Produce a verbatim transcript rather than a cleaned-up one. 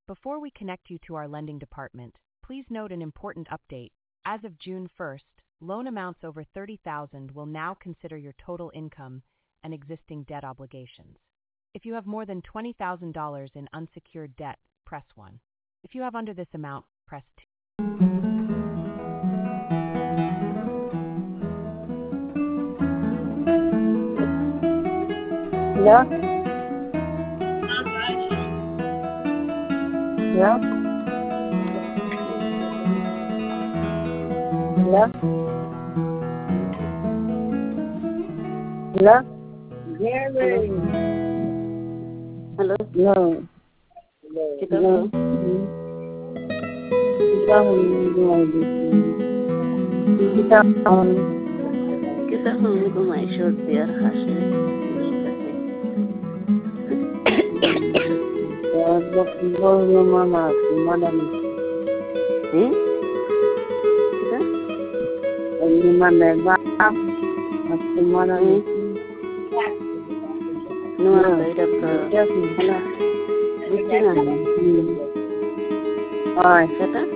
Before we connect you to our lending department, please note an important update. As of June first, loan amounts over thirty thousand dollars will now consider your total income and existing debt obligations. If you have more than twenty thousand dollars in unsecured debt, press one. If you have under this amount, press two. Yeah. Yeah. Yeah. Yeah. Gary. Hello. No. Kita No. Kita kita kita home ko mai short there hashe. ya boleh mama mana ni Eh? Kita? Ini mana ba? Masih mana ni? Nuan baida ka. Hala. Bicara. Ay, Kata?